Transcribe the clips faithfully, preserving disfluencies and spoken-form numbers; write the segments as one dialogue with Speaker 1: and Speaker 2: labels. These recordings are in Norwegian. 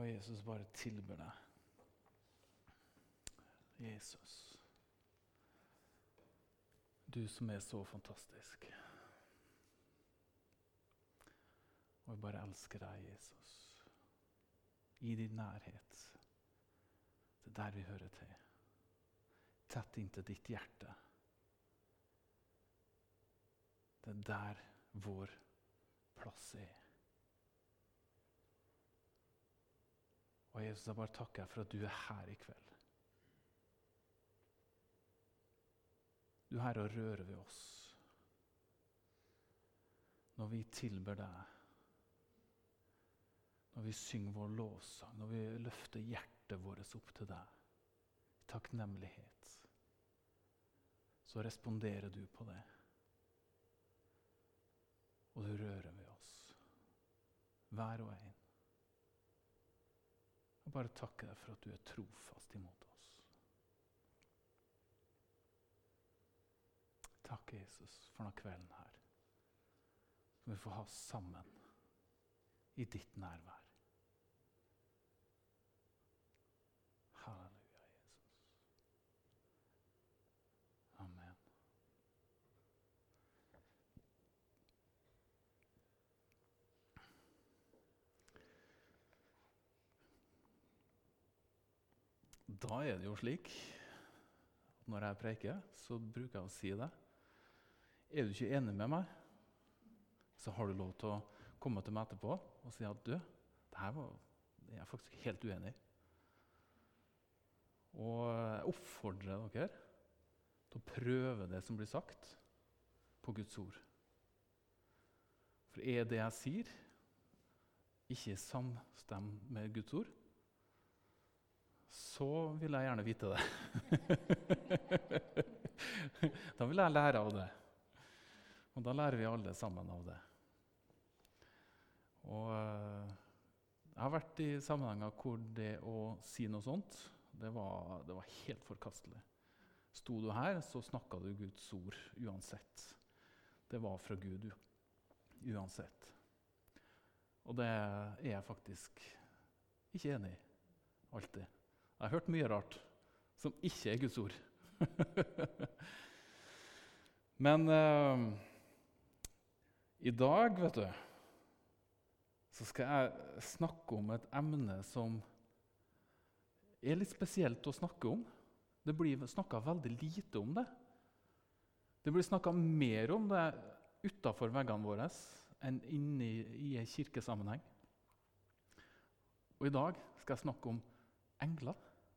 Speaker 1: Og Jesus bare tilber deg. Jesus. Du som er så fantastisk. Og jeg bare elsker deg, Jesus. I din nærhet. Det er der vi hører til. Tett inntil ditt hjerte. Det er der vår plass er. Og Jesus, jeg bare takker for at du er her i kveld. Du er her og rører ved oss. Når vi tilber deg, når vi synger vår lovsang, når vi løfter hjertet vårt opp til deg, i takknemlighet, så responderer du på det. Og du rører ved oss, hver og en. Jeg bare takker deg for at du er trofast imot oss. Takk, Jesus, for denne kvelden her, som vi får ha sammen i ditt nærvær. Halleluja, Jesus. Amen. Da er det jo slik at når jeg preker, så bruker jeg å si det. Er du ikke enig med meg, så har du lov til å komme til meg etterpå og si at du, det her var jeg er faktisk helt uenig i. Og jeg oppfordrer dere til å prøve det som blir sagt på Guds ord. For er det jeg sier ikke samstemt med Guds ord, så vil jeg gjerne vite det. Da vil jeg lære av det. Og da lærer vi alle sammen av det. Og jeg har vært i sammenhenger hvor det å si noe sånt, det var, det var helt forkastelig. Stod du her, så snakket du Guds ord uansett. Det var fra Gud uansett. Og det er jeg faktisk ikke enig i, alltid. Jeg har hørt mye rart som ikke er Guds ord. Men uh, i dag, vet du, så skal jeg snakke om et emne som er litt spesielt å snakke om. Det blir snakket veldig lite om det. Det blir snakket mer om det utenfor veggene våre enn inne i, i en kirkesammenheng. Og i dag skal jeg snakke om engler.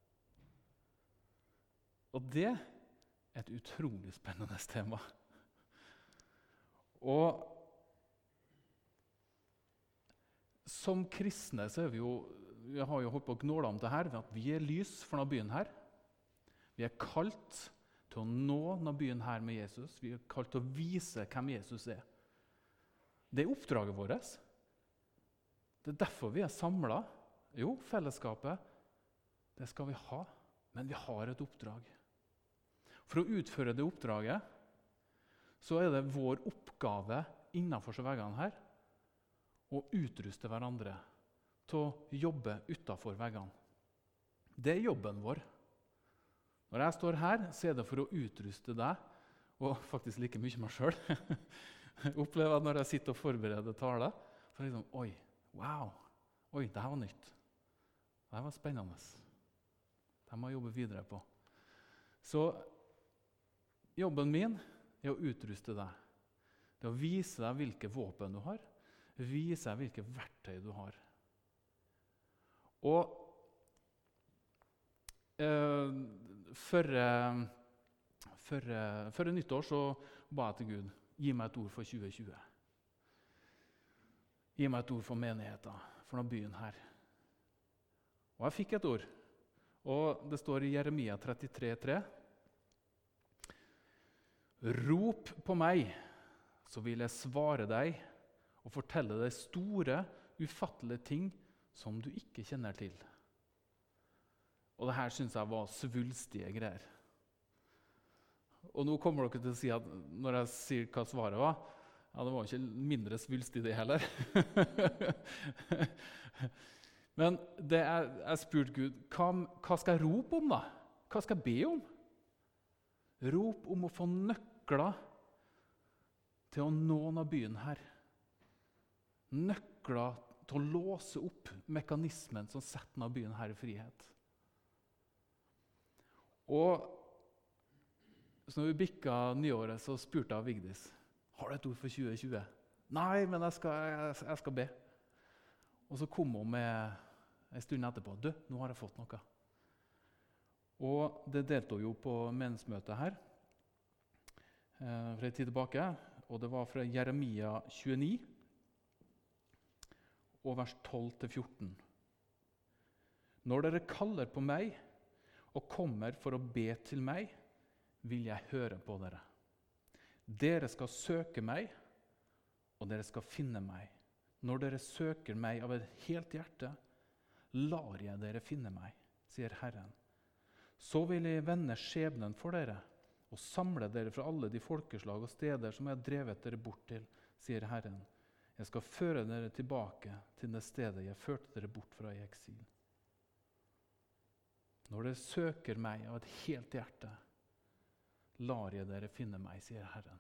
Speaker 1: Og det er et utrolig spennende tema. Og som kristne så er vi jo, vi har jo holdt på å gnåle om det her, at vi er lys for denne byen her. Vi er kalt til å nå denne byen her med Jesus. Vi er kalt til å vise hvem Jesus er. Det er oppdraget vårt. Det er derfor vi er samlet. Jo, fellesskapet, det skal vi ha, men vi har et oppdrag. For å utføre det oppdraget, så er det vår oppgave innenfor veggene her, å utruste hverandre til å jobbe utenfor veggene. Det er jobben vår. Når jeg står her, så er det for å utruste deg, og faktisk like mye meg selv. Opplever at når jeg sitter og forbereder taler, så er det liksom, oi, wow, oi, det her var nytt. Det her var spennende. Det må jeg jobbe videre på. Så jobben min er å utruste deg. Det er å vise deg hvilke våpen du har, vise deg hvilke verktøy du har. Og eh, før, før, før nyttår så ba jeg til Gud, gi meg et ord for tjue tjue. Gi meg et ord for menigheten, for denne byen her. Og jeg fikk et ord, og det står i Jeremia trettitre tre. Rop på meg, så vil jeg svare deg og fortelle deg store, ufattelige ting som du ikke kjenner til. Og det her synes jeg var svulstige greier. Og nå kommer dere til å si at når jeg sier hva svaret var, ja, det var ikke mindre svulstig det heller. Men det jeg, jeg spurte Gud, hva, hva skal jeg rope om da? Hva skal jeg be om? Rop om å få nøkler til å nå denne byen her. Nøkler til å låse opp mekanismen som setter denne byen her i frihet. Og så når vi bikka nyåret, så spurte jeg Vigdis, har du et ord for tjue tjue? Nei, men jeg skal, jeg, jeg skal be. Og så kom hun med en stund etterpå, du, nå har jeg fått noe. Og det delte hun jo på menighetsmøtet her, eh, for en tid tilbake, og det var fra Jeremia tjueni, og vers tolv til fjorten. Når dere kaller på meg, og kommer for å be til meg, vil jeg høre på dere. Dere skal søke meg, og dere skal finne meg. Når dere søker meg av et helt hjerte, lar jeg dere finne meg, sier Herren. Så vil jeg vende skjebnen for dere, og samle dere fra alle de folkeslag og steder som jeg har drevet dere bort til, sier Herren. Jeg skal føre dere tilbake til det stedet jeg førte dere bort fra i eksil. Når dere søker meg av et helt hjerte, lar jeg dere finne meg, sier Herren.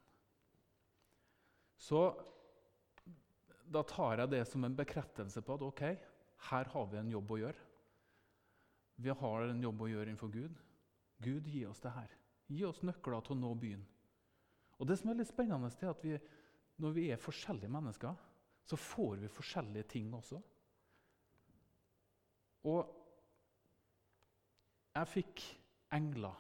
Speaker 1: Så da tar jeg det som en bekreftelse på at ok, her har vi en jobb å gjøre. Vi har en jobb å gjøre innenfor Gud. Gud, gi oss det her. Gi oss nøkler til å nå byen. Og det som er litt spennende er at vi, når vi er forskjellige mennesker, så får vi forskjellige ting også. Og jeg fikk engler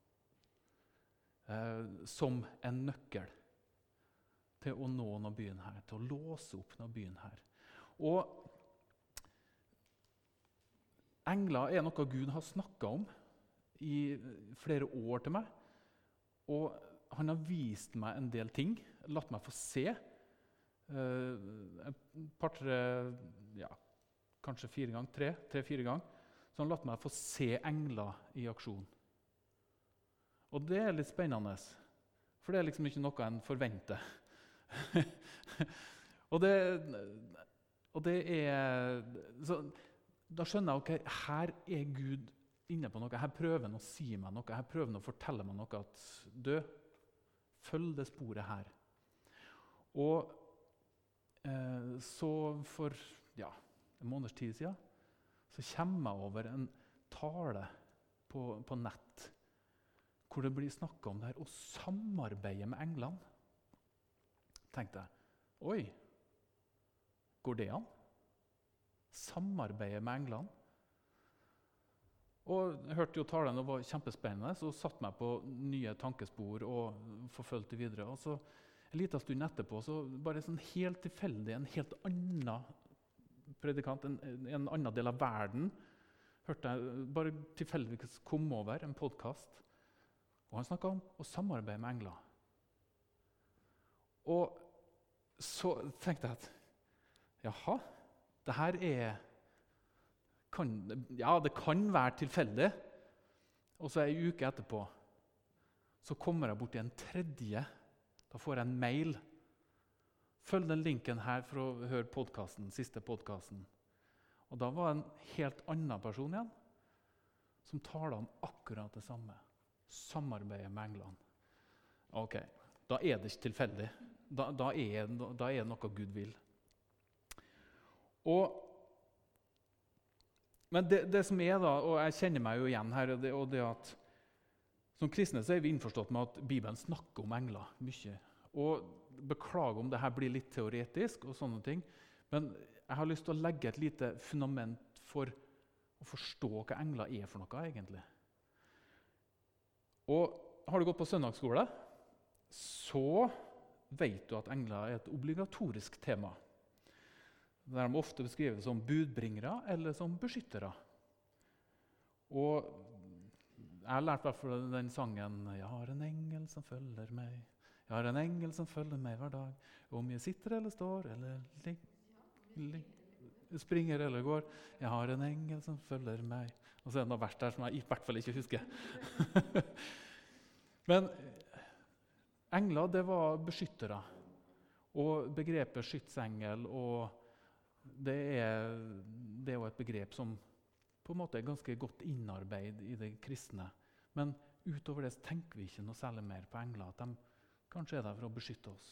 Speaker 1: eh, som en nøkkel til å nå denne byen her, til å låse opp denne byen her. Og engler er noe Gud har snakket om i flere år til meg, og han har vist meg en del ting, latt meg få se eh, et par, tre, ja, kanskje fire ganger, tre, tre-fire ganger, så han latt meg få se engler i aksjon. Og det er litt spennende, for det er liksom ikke noe en forventer. og, det, og det er så, da skjønner jeg, ok, her er Gud inne på noe, her prøver han å si meg noe, her prøver han å fortelle meg noe, at du, følg det sporet her. Og eh, så for ja, en måneds tid siden, så kommer jeg over en tale på, på nett, hvor det blir snakket om det her, å samarbeide med englene. Tenkte jeg, oi, går det an? Samarbeide med englene? Og jeg hørte jo talen, og var kjempespennende, så satt meg på nye tankespor og forfølgte videre. Og så en liten stund etterpå, så bare sånn helt tilfeldig, en helt annen predikant, en, en annen del av verden, hørte jeg bare tilfeldigvis kom over en podcast, og han snakket om å samarbeide med engler. Og så tenkte jeg at, jaha, det her er, kan, ja, det kan være tilfeldig. Og så en uke etterpå, så kommer jeg bort til en tredje, da får jeg en mail. Følg den linken her for å høre podcasten, siste podcasten. Og da var det en helt annen person igjen, som taler om akkurat det samme. Samarbeidet med englene. Ok, da er det ikke tilfeldig. Da, da, er, da er det noe Gud vil. Og, men det, det som er da, og jeg kjenner meg jo igjen her, og det, og det at som kristne så er vi innforstått med at Bibelen snakker om engler mye. Og beklager om det her blir litt teoretisk og sånne ting, men jeg har lyst til å legge et lite fundament for å forstå hva engler er for noe egentlig. Og har du gått på søndagsskole, så vet du at engler er et obligatorisk tema. Der de ofte beskriver det som budbringere eller som beskyttere. Og jeg har lært i hvert fall den sangen «Jeg har en engel som følger meg. Jeg har en engel som følger meg hver dag. Om jeg sitter eller står eller lig, lig, springer eller går. Jeg har en engel som følger meg». Og så er det noe verst der som jeg i hvert fall ikke husker. Men engler, det var beskyttere. Og begrepet skytsengel og det er, det er jo et begrep som på en måte er ganske godt innarbeid i det kristne. Men utover det så tenker vi ikke noe særlig mer på engler, at de kanskje er der for å beskytte oss.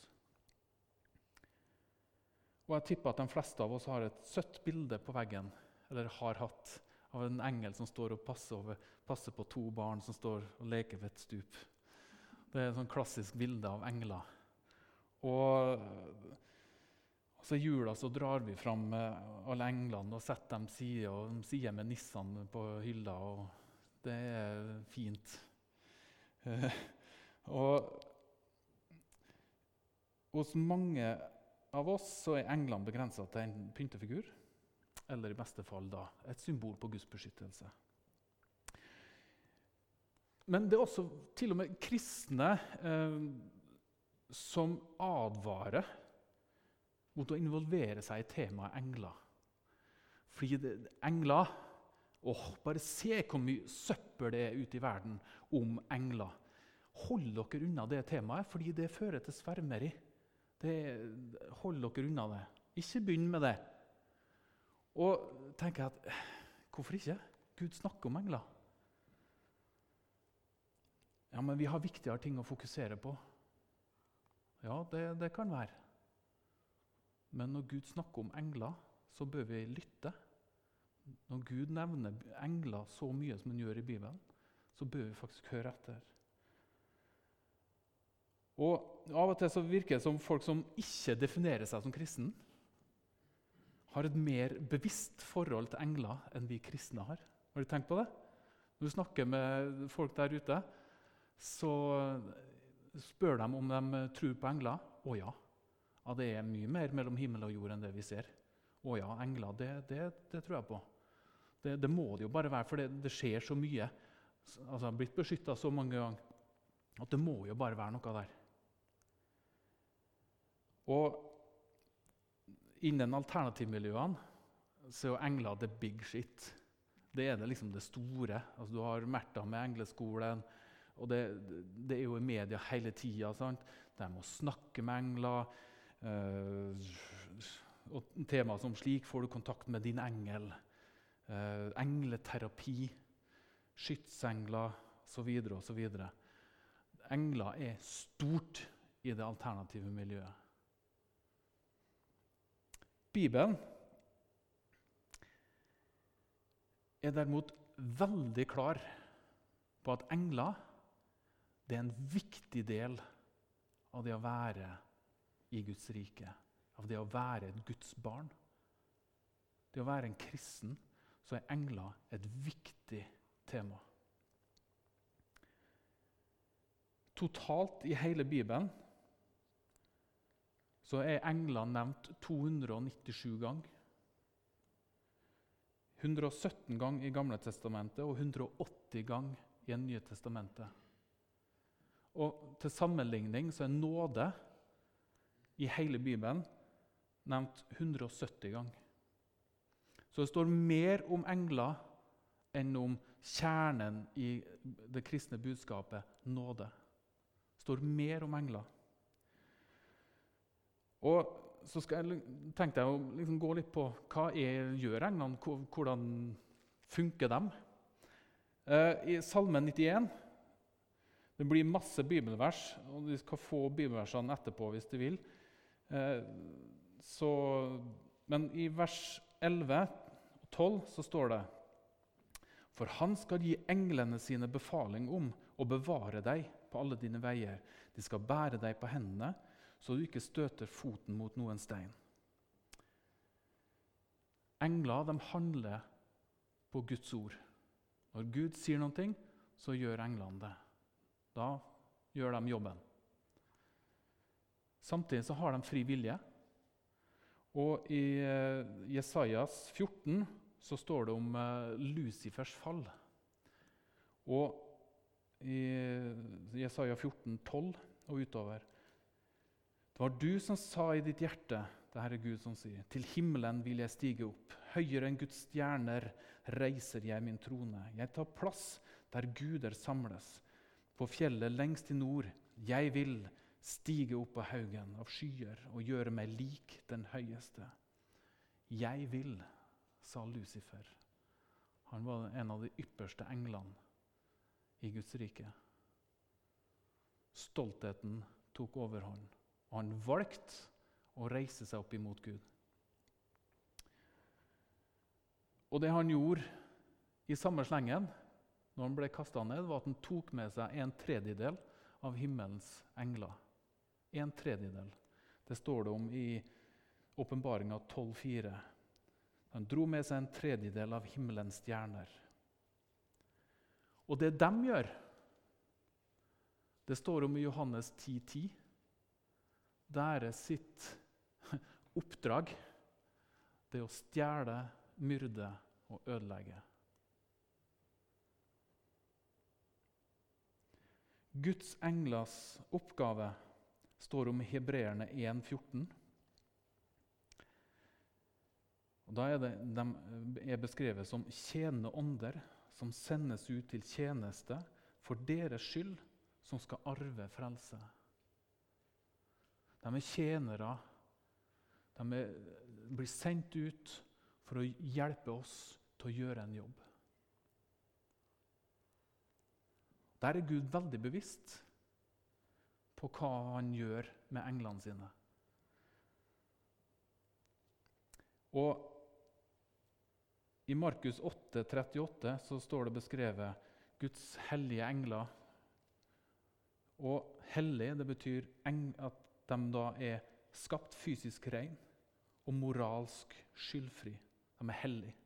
Speaker 1: Og jeg tipper at de fleste av oss har et søtt bilde på veggen, eller har hatt, av en engel som står og passer, over, passer på to barn som står og leker ved et stup. Det er et sånn klassisk bilde av engler. Og så i jula så drar vi fram alle englene og setter dem side, og de sier med nissene på hylla, og det er fint. Og hos mange av oss så er englene begrenset til en pyntefigur, eller i beste fall da, et symbol på Guds beskyttelse. Men det er også til og med kristne eh, som advarer mot å involvere seg i temaet engler. Fordi det, engler, åh, bare se hvor mye søppel det er ute i verden om engler. Hold dere unna det temaet, fordi det fører til svermeri. Det, hold dere unna det. Ikke begynn med det. Og tenker jeg at, hvorfor ikke? Gud snakker om engler. Ja, men vi har viktigere ting å fokusere på. Ja, det, det kan være. Men når Gud snakker om engler, så bør vi lytte. Når Gud nevner engler så mye som han gjør i Bibelen, så bør vi faktisk høre etter. Og av og til så virker det som folk som ikke definerer seg som kristen, har et mer bevisst forhold til engler enn vi kristne har. Har du tenkt på det? Når du snakker med folk der ute, så spør de om de tror på engler. Å ja. Ja, det er mye mer mellom himmel og jord enn det vi ser. Å ja, engler, det, det, det tror jeg på. Det, det må det jo bare være, for det, det skjer så mye. Altså, jeg har blitt beskyttet så mange ganger, at det må jo bare være noe der. Og innen alternativmiljøene så er engler the big shit. Det er det liksom det store. Altså, du har Märtha med engleskolen, og det, det er jo i media hele tiden, sant? De må snakke med engler, Uh, og tema som slik får du kontakt med din engel, uh, engleterapi, skytsengler, så videre og så videre. Engler er stort i det alternative miljøet. Bibelen er derimot veldig klar på at engler det er en viktig del av det å være i Guds rike, av det å være et Guds barn. Det å være en kristen, så er engler et viktig tema. Totalt i hele Bibelen så er engler nevnt to hundre nittisju ganger. hundre og sytten ganger i Gamle testamentet og hundre og åtti ganger i Nye testamentet. Og til sammenligning så er nåde i hele Bibelen nevnt hundre og sytti ganger. Så det står mer om engler enn om kjernen i det kristne budskapet, nåde. Det står mer om engler. Og så skal jeg, tenkte jeg å liksom gå litt på hva er, gjør englene, hvordan funker de. I Salmen nittien, det blir masse bibelvers, og vi skal få bibelversene etterpå hvis du vil. Så, men i vers elleve og tolv så står det: For han skal gi englene sine befaling om å bevare deg på alle dine veier. De skal bære deg på hendene, så du ikke støter foten mot noen stein. Engler, de handler på Guds ord. Når Gud sier noe, så gjør englene det. Da gjør de jobben. Samtidig så har de fri vilje. Og i Jesajas fjorten så står det om Lucifers fall. Og i Jesaja fjorten tolv og utover: Det var du som sa i ditt hjerte, det her er Gud som sier, til himmelen vil jeg stige opp, høyere enn Guds stjerner reiser jeg min trone. Jeg tar plass der guder samles, på fjellet lengst i nord. Jeg vil stige opp på haugen av skyer og gjøre meg lik den høyeste. 'Jeg vil', sa Lucifer. Han var en av de ypperste englene i Guds rike. Stoltheten tok overhånd, og han valgte å reise seg opp imot Gud. Og det han gjorde i samme slengen, når han ble kastet ned, var at han tok med seg en tredjedel av himmelens engler. En tredjedel. Det står det om i Åpenbaringen tolv fire. Han dro med seg en tredjedel av himmelens stjerner. Og det de gjør, det står om i Johannes ti ti. Deres sitt oppdrag, det er å stjele, myrde og ødelegge. Guds englers oppgave står om i Hebreerne en fjorten. Og da er det, de er beskrevet som tjenende ånder som sendes ut til tjeneste for deres skyld som skal arve frelse. De er tjenere. De er, blir sendt ut for å hjelpe oss til å gjøre en jobb. Der er Gud veldig bevisst på hva han gjør med englene sine. Og i Markus åtte trettiåtte så står det beskrevet Guds hellige engler. Og hellig, det betyr at de da er skapt fysisk ren og moralsk skyldfri. De er hellige.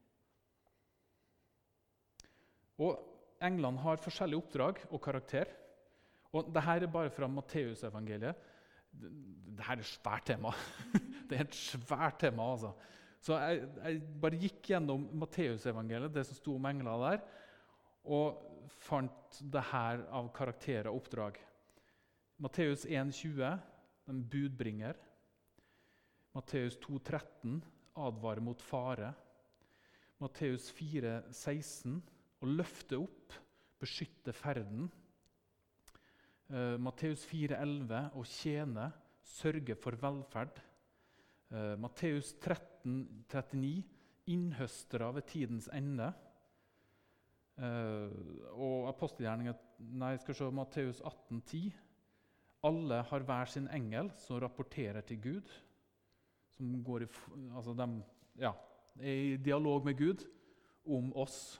Speaker 1: Og englene har forskjellige oppdrag og karakter. Og dette er bare fra Matteusevangeliet. Dette er et svært tema. Det er et svært tema, altså. Så jeg, jeg bare gikk gjennom Matteusevangeliet, det som sto om engler der, og fant det her av karakter og oppdrag. Matteus en tjue, en budbringer. Matteus to tretten, advarer mot fare. Matteus fire seksten, å løfte opp, beskytte ferden. Uh, Matteus fire elleve, å tjene, sørge for velferd. Uh, Matteus tretten trettini, innhøstere ved tidens ende. Uh, og apostelgjerningen, nei, skal se, Matteus atten ti. Alle har hver sin engel som rapporterer til Gud, som går i, altså de, ja, er i dialog med Gud om oss.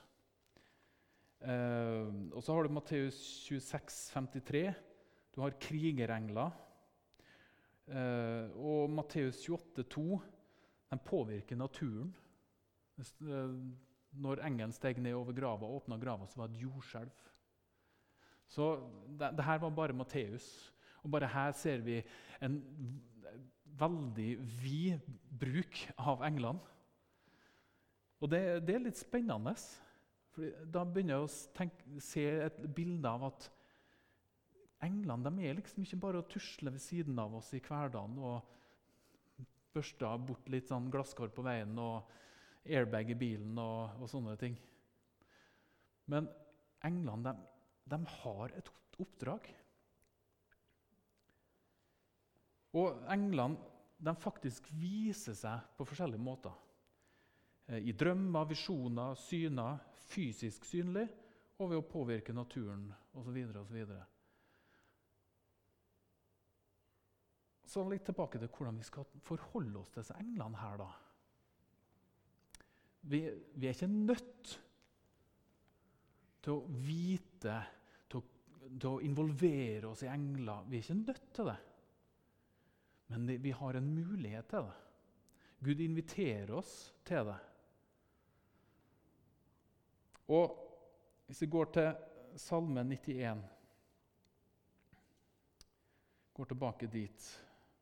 Speaker 1: Uh, og så har du Matteus tjueseks femtitre. Du har krigerengler. Uh, og Matteus tjueåtte to, den påvirker naturen. Uh, når engelen steg ned over grava og åpnet grava, så var det et jordskjelv. Så det, det her var bare Matteus. Og bare her ser vi en veldig vid bruk av englene. Og det, det er litt spennende. For da begynner jeg å tenke, se et bilde av at englene de er liksom ikke bare å tusle ved siden av oss i hverdagen og børste bort litt sånn glasskår på veien og airbag i bilen og, og sånne ting. Men englene de, de har et oppdrag. Og englene de faktisk viser seg på forskjellige måter. I drømmer, visjoner, syner, fysisk synlig, og ved å påvirke naturen, osv. osv. Så litt tilbake til hvordan vi skal forholde oss til disse englene her, da. Vi, vi er ikke nødt til å vite, til å, til å involvere oss i engler. Vi er ikke nødt til det. Men vi har en mulighet til det. Gud inviterer oss til det. Og hvis vi går til Salme nittien, går tilbake dit.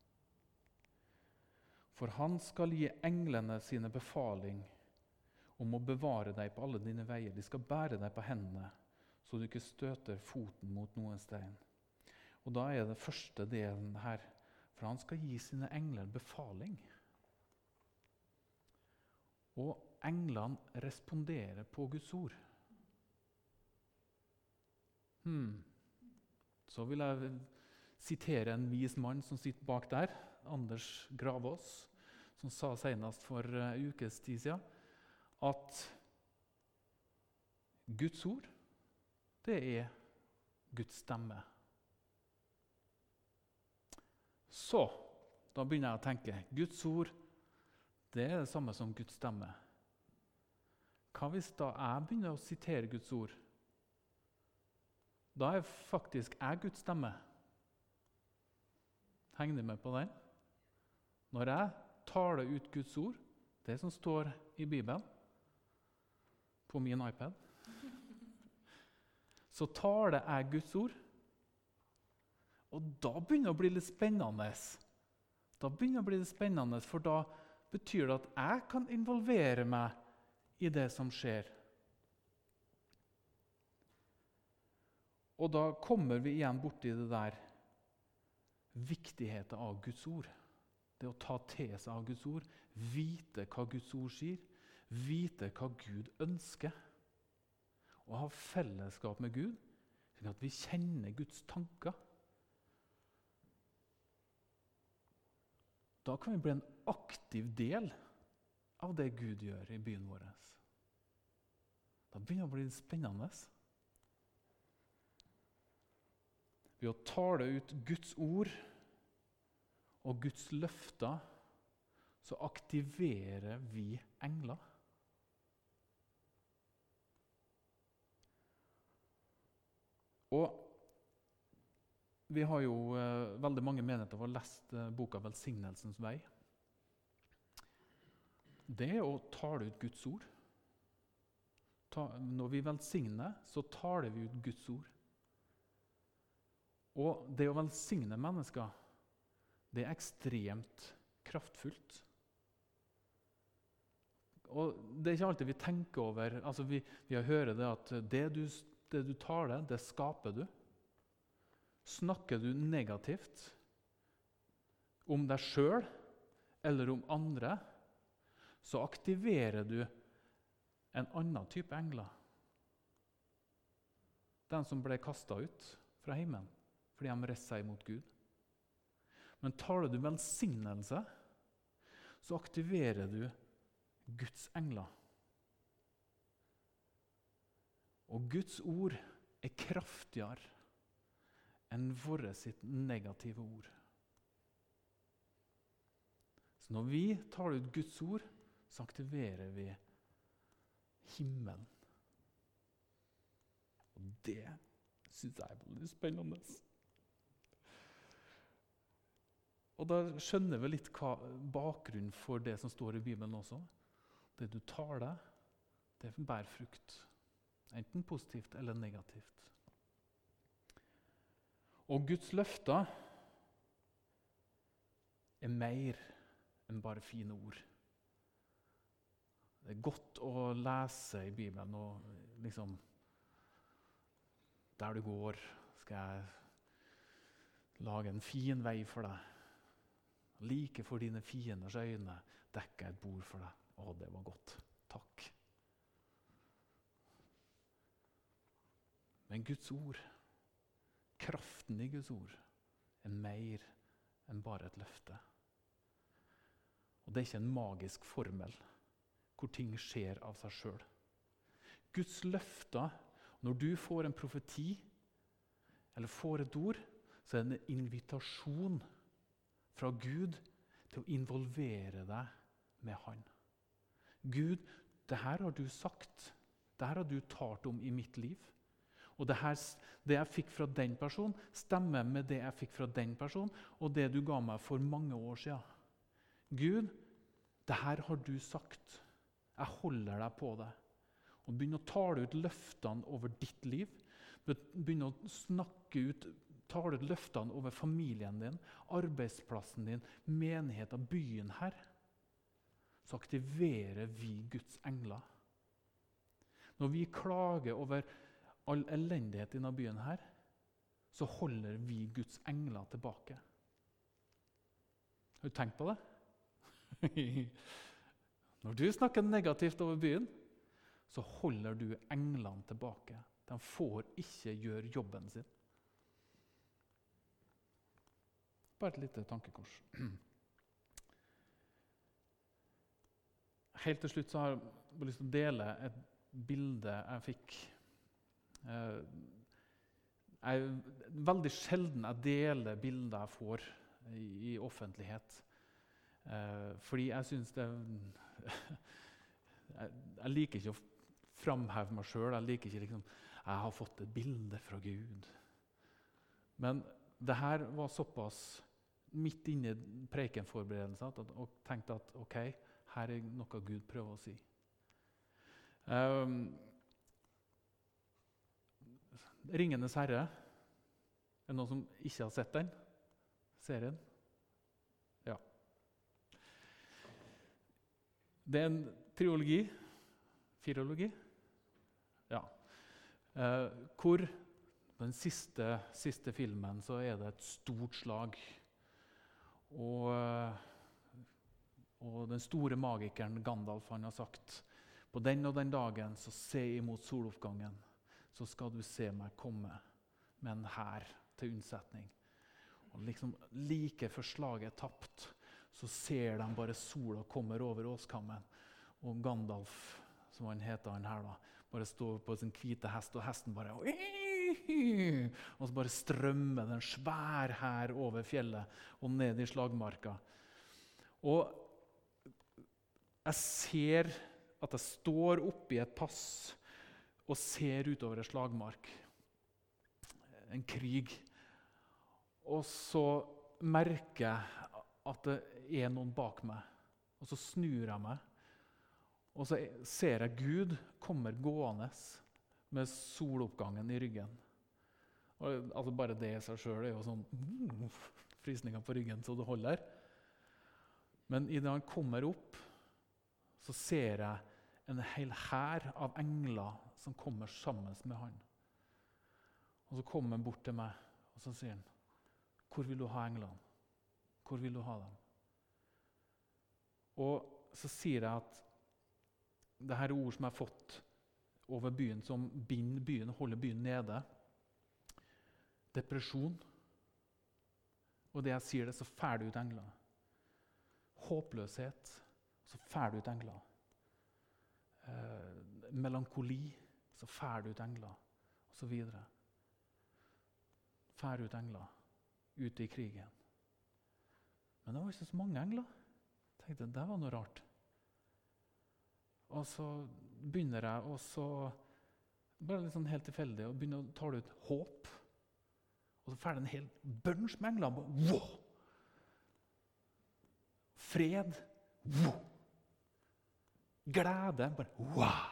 Speaker 1: For han skal gi englene sine befaling om å bevare deg på alle dine veier. De skal bære deg på hendene, så du ikke støter foten mot noen stein. Og da er det første delen her, for han skal gi sine engler befaling. Og englene responderer på Guds ord. Hmm. Så vil jeg sitere en vis mann som sitter bak der, Anders Gravås, som sa senest for en ukes tid siden, at Guds ord, det er Guds stemme. Så, da begynner jeg å tenke, Guds ord, det er det samme som Guds stemme. Hva hvis da jeg begynner å sitere Guds ord? Da er faktisk jeg Guds stemme. Henger du med på den? Når jeg taler ut Guds ord, det som står i Bibelen, på min iPad, så taler jeg Guds ord, og da begynner det å bli litt spennende. Da begynner det å bli litt spennende, for da betyr det at jeg kan involvere meg i det som skjer. Og da kommer vi igjen borti det der viktigheten av Guds ord. Det å ta til seg av Guds ord, vite hva Guds ord sier, vite hva Gud ønsker, og ha fellesskap med Gud, slik at vi kjenner Guds tanker. Da kan vi bli en aktiv del av det Gud gjør i byen vår. Da begynner det å bli spennende. Ved å tale ut Guds ord og Guds løfter, så aktiverer vi engler. Og vi har jo eh, veldig mange menigheter har lest eh, boka Velsignelsens vei. Det er å tale ut Guds ord. Ta, når vi velsigner, så taler vi ut Guds ord. Og det å velsigne mennesker, det er ekstremt kraftfullt. Og det er ikke alltid vi tenker over, altså vi, vi hører det at det du, det du taler, det skaper du. Snakker du negativt om deg selv eller om andre, så aktiverer du en annen type engler. Den som ble kastet ut fra himmelen, fordi de reiste seg mot Gud. Men taler du velsignelse, så aktiverer du Guds engler. Og Guds ord er kraftigere enn våre sitt negative ord. Så når vi taler ut Guds ord, så aktiverer vi himmelen. Og det synes jeg er veldig spennende. Og da skjønner vi litt hva bakgrunnen for det som står i Bibelen også. Det du taler, det bærer frukt. Enten positivt eller negativt. Og Guds løfter er mer enn bare fine ord. Det er godt å lese i Bibelen, og liksom, der du går, skal jeg lage en fin vei for deg. Like for dine fienders øyne, dekker et bord for deg. Å, det var godt. Takk. Men Guds ord, kraften i Guds ord, er mer enn bare et løfte. Og det er ikke en magisk formel, hvor ting skjer av seg selv. Guds løfter, når du får en profeti, eller får et ord, så er det en invitasjon fra Gud til å involvere deg med Han. Gud, det her har du sagt, det her har du talt om i mitt liv, og det, her, det jeg fikk fra den personen, stemmer med det jeg fikk fra den personen, og det du ga meg for mange år siden. Gud, det her har du sagt. Jeg holder deg på det. Og begynn å tale ut løftene over ditt liv. Begynn å snakke ut, tale ut løftene over familien din, arbeidsplassen din, menigheten, byen her. Så aktiverer vi Guds engler. Når vi klager over all elendighet i denne byen her, så holder vi Guds engler tilbake. Har du tenkt på det? Når du snakker negativt over byen, så holder du englene tilbake. De får ikke gjøre jobben sin. Bare et lite tankekors. helt til slutt så har jeg bare lyst til å dele et bilde jeg fikk. Eh, jeg, veldig sjelden jeg deler bilder jeg får i, i offentlighet. Eh, fordi jeg synes det jeg, jeg liker ikke å framheve meg selv. Jeg liker ikke liksom, jeg har fått et bilde fra Gud. Men det her var såpass midt inne i prekenforberedelsen at, og tenkte at ok, her er noe Gud prøver å si. Um, Ringenes herre. Er det noen som ikke har sett den serien? Ja. Det er en triologi, firologi, ja. Uh, hvor den siste, siste filmen så er det et stort slag. Og, og den store magikeren Gandalf han har sagt, på den og den dagen så se imot soloppgangen, så skal du se meg komme med en hær til unnsetning. Og liksom like før slaget er tapt, så ser de bare sola kommer over åskammen. Og Gandalf, som han heter han her da, bare står på sin hvite hest, og hesten bare og så bare strømmer den svær her over fjellet og ned i slagmarka. Og jeg ser at jeg står oppe i et pass og ser utover et slagmark. En krig. Og så merker jeg at det er noen bak meg. Og så snur jeg meg. Og så ser jeg Gud kommer gående med soloppgangen i ryggen. Og, altså bare det i seg selv er jo sånn mm, frysninger på ryggen så det holder. Men i det han kommer opp, så ser jeg en hel hær av engler som kommer sammen med han. Og så kommer han bort til meg, og så sier han, hvor vil du ha englene? Hvor vil du ha dem? Og så sier jeg at det her er ord som jeg har fått over byen, som binder byen, holder byen nede. Depresjon. Og det jeg sier det, så fær det ut engler. Håpløshet, så fær det ut engler. Eh, melankoli, så fær det ut engler. Og så videre. Fær ut engler. Ute i krigen. Men det var ikke så mange engler. Jeg tenkte, det var noe rart. Og så begynner jeg, og så bare litt sånn helt tilfeldig, og begynner å ta ut håp. Og så ferdig en hel bunch med engler. Wow! Fred. Wow! Glede. Bare wow!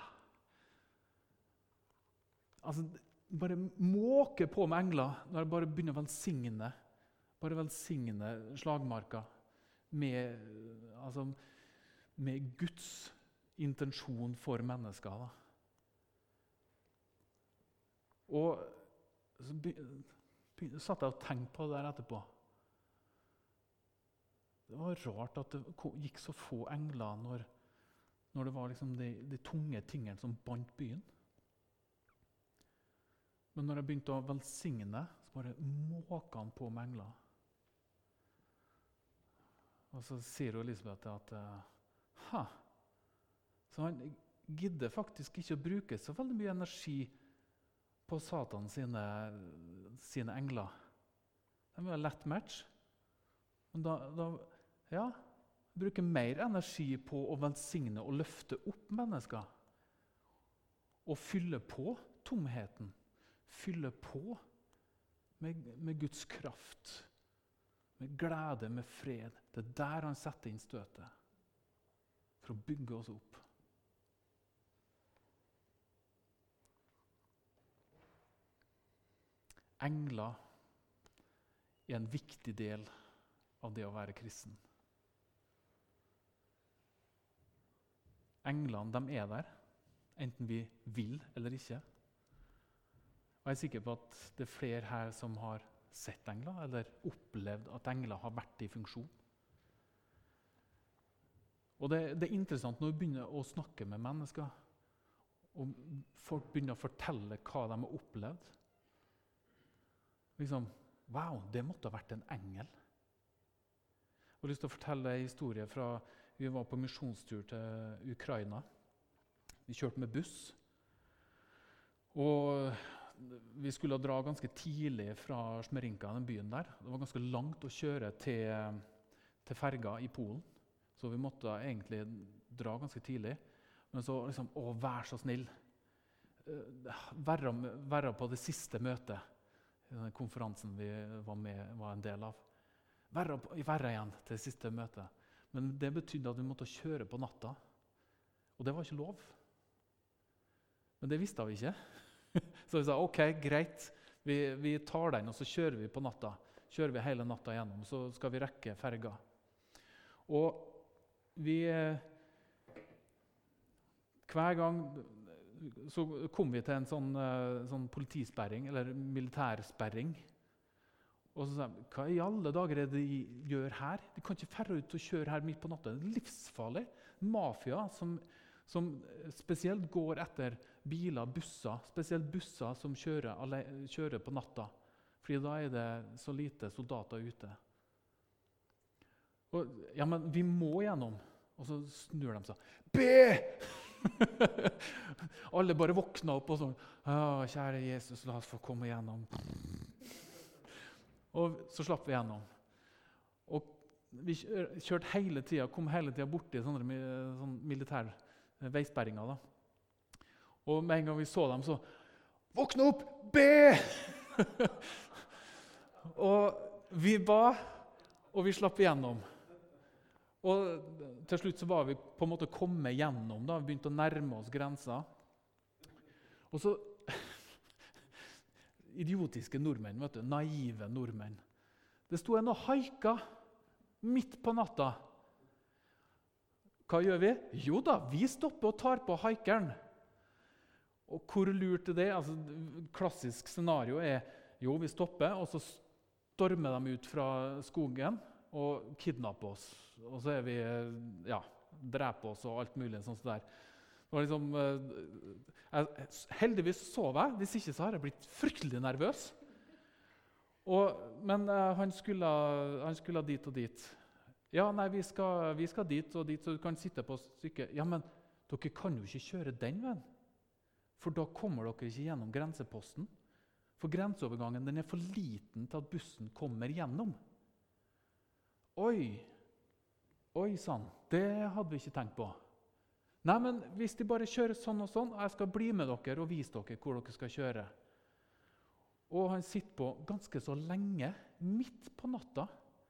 Speaker 1: Altså, bare måke på med engler når jeg bare begynner å velsigne. Bare velsigne slagmarka med, altså, med Guds intensjon for mennesker. Da. Og så begynner satt jeg og tenkte på det der etterpå. Det var rart at det gikk så få engler når, når det var liksom de, de tunge tingene som bandt byen. Men når jeg begynte å velsigne, så bare måka han på med engler. Og så sier Elisabeth at ha, så han gidder faktisk ikke å bruke så veldig mye energi på Satan sine, sine engler. Det var en lett match. Men da, da ja, bruker mer energi på å velsigne og løfte opp mennesker. Og fylle på tomheten. Fylle på med, med Guds kraft. Med glede, med fred. Det er der han setter inn støtet. For å bygge oss opp. Engler er en viktig del av det å være kristen. Englene, de er der, enten vi vil eller ikke. Og jeg er sikker på at det er flere her som har sett engler, eller opplevd at engler har vært i funksjon. Og det, det er interessant når vi begynner å snakke med mennesker, og folk begynner å fortelle hva de har opplevd. Liksom, wow, det måtte ha vært en engel. Jeg har lyst til å fortelle en historie fra Vi var på misjonstur til Ukraina. Vi kjørte med buss. Og vi skulle dra ganske tidlig fra Smerinka, den byen der. Det var ganske langt å kjøre til, til ferga i Polen. Så vi måtte egentlig dra ganske tidlig. Men så liksom, å, vær så snill. Være, være på det siste møtet, den konferansen vi var, med, var en del av. Være, være igjen til det siste møtet. Men det betydde at vi måtte kjøre på natta. Og det var ikke lov. Men det visste vi ikke. Så vi sa, ok, greit, vi, vi tar den, og så kjører vi på natta. Kjører vi hele natta gjennom, så skal vi rekke ferga. Og vi, hver gang, så kom vi til en sånn, sånn politisperring, eller militærsperring. Og så sa vi, hva i alle dager er det de gjør her? De kan ikke færre ut og kjøre her midt på natta. Det er livsfarlig. Mafia som, som spesielt går etter biler, busser, spesielt busser som kjører, alle, kjører på natta. Fordi da er det så lite soldater ute. Og, ja, men vi må gjennom. Og så snur de seg. Be! Alle bare våkner opp og sånn, kjære Jesus, la oss få komme gjennom. Og så slapp vi gjennom. Og vi kjørte hele tiden, kom hele tiden borti sånne, sånne militære veisperringer. Da. Og med en gang vi så dem, så våkne opp, be! Og vi ba, og vi slapp igjennom. Og til slutt så var vi på en måte kommet gjennom, da. Vi begynte å nærme oss grensa. Og så, idiotiske nordmenn, vet du, naive nordmenn. Det sto en og haika midt på natta. Hva gjør vi? Jo da, vi stopper og tar på haikeren. Og hvor lurt er det? Altså, klassisk scenario er, jo, vi stopper, og så stormer de ut fra skogen og kidnapper oss. Og så er vi, ja, dreper oss og alt mulig sånn som der. Det var liksom, jeg, heldigvis sov jeg, hvis ikke så har jeg blitt fryktelig nervøs. Og, men han skulle, han skulle dit og dit. Ja, nei, vi skal, vi skal dit og dit, så du kan sitte på stykket. Ja, men dere kan jo ikke kjøre den veien. For da kommer dere ikke gjennom grenseposten. For grenseovergangen den er for liten til at bussen kommer gjennom. Oi, oi sann, det hadde vi ikke tenkt på. Nei, men hvis de bare kjører sånn og sånn, jeg skal bli med dere og vise dere hvor dere skal kjøre. Og han sitter på ganske så lenge, midt på natta.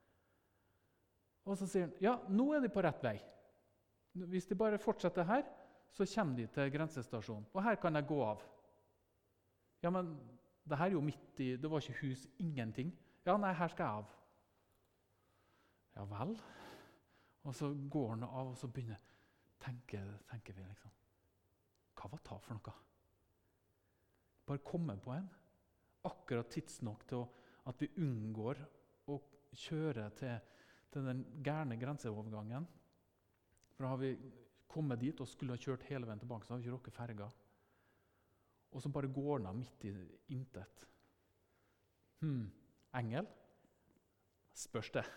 Speaker 1: Og så sier han, ja, nå er de på rett vei. Hvis de bare fortsetter her, så kommer de til grensestasjonen. Og her kan jeg gå av. Ja, men det her er jo midt i, det var ikke hus, ingenting. Ja, nei, her skal jeg av. Ja vel. Og så går han av, og så begynner tenker, tenker vi liksom. Hva var det for noe? Bare komme på en. Akkurat tidsnok til at vi unngår å kjøre til, til den gærne grenseovergangen. For da har vi kommet dit og skulle ha kjørt hele veien tilbake, så har vi ikke rukket ferga. Og så bare går han av midt i intet. Hmm, engel? Spørs det.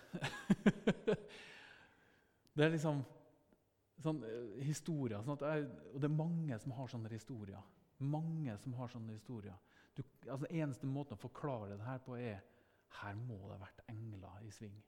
Speaker 1: Det er liksom sånn historier, sånn at jeg, og det er mange som har sånne historier. Mange som har sånne historier. Du, altså eneste måten å forklare det her på er, her må det ha vært engler i sving.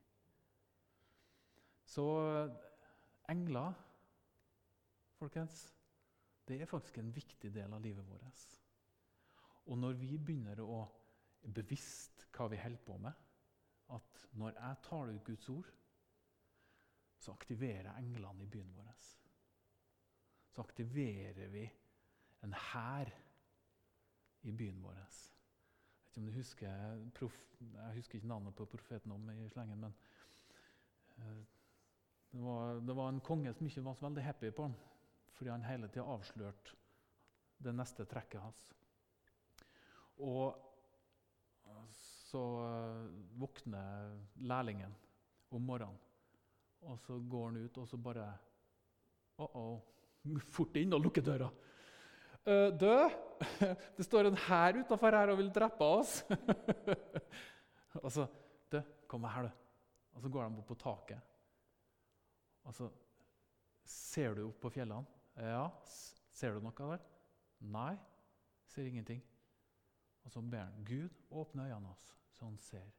Speaker 1: Så engler, folkens, det er faktisk en viktig del av livet vårt. Og når vi begynner å bevisst hva vi holder på med, at når jeg taler ut Guds ord, så aktiverer englene i byen vår. Så aktiverer vi en hær i byen vår. Jeg vet ikke om du husker, prof, jeg husker ikke navnet på profeten om i slengen, men uh, det, var, det var en konge som ikke var så veldig happy på han, fordi han hele tiden avslørte det neste trekket hans. Og så uh, våkner lærlingen om morgenen, og så går han ut, og så bare, oh-oh, fort inn og lukker døra. Uh, dø, det står en her utenfor her og vil drepe oss. Og så, dø, kom her du. Og så går han bort på taket. Og så Ser du opp på fjellene? Ja. Ser du noe der? Nei. Ser ingenting. Og så ber han, Gud, åpne øynene hans, så han ser.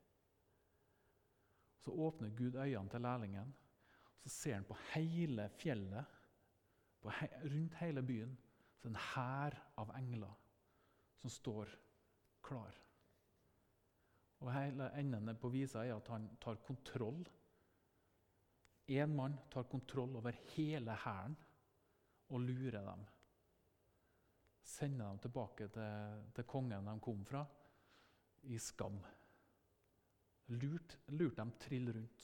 Speaker 1: Så åpner Gud øynene til lærlingen, så ser han på hele fjellet, på he rundt hele byen, så en hær av engler som står klar. Og hele enden på visa er at han tar kontroll. En mann tar kontroll over hele hæren og lurer dem. Sender dem tilbake til, til kongen de kom fra, i skam. Lurt, lurt dem trill rundt.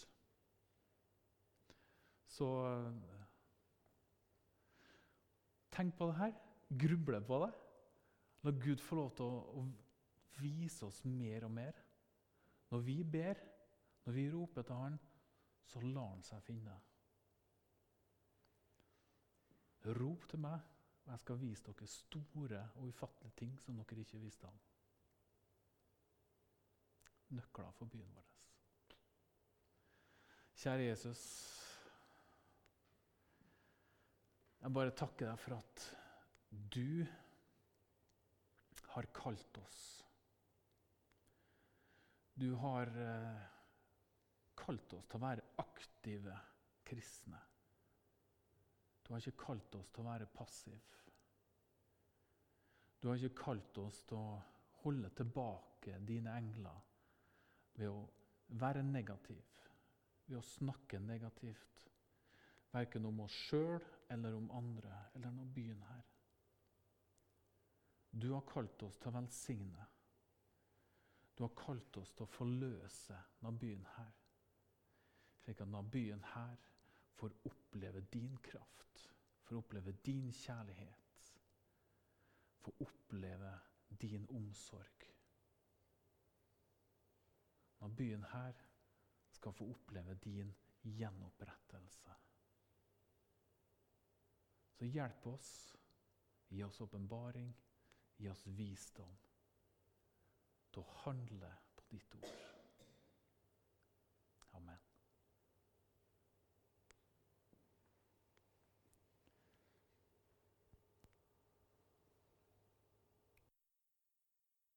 Speaker 1: Så tenk på det her, gruble på det. La Gud få lov til å, å vise oss mer og mer. Når vi ber, når vi roper til han, så lar han seg finne. Rop til meg, og jeg skal vise dere store og ufattelige ting som dere ikke visste om. Nøkler for byen vår. Kjære Jesus, jeg bare takker deg for at du har kalt oss. Du har eh, kalt oss til å være aktive kristne. Du har ikke kalt oss til å være passiv. Du har ikke kalt oss til å holde tilbake dine engler ved å være negativ, ved å snakke negativt, hverken om oss selv eller om andre, eller om byen her. Du har kalt oss til å velsigne. Du har kalt oss til å forløse denne byen her, slik at denne byen her får oppleve din kraft, får oppleve din kjærlighet, får oppleve din omsorg. Denne byen her skal få oppleve din gjenopprettelse. Så hjelp oss, gi oss åpenbaring, gi oss visdom til å handle på ditt ord.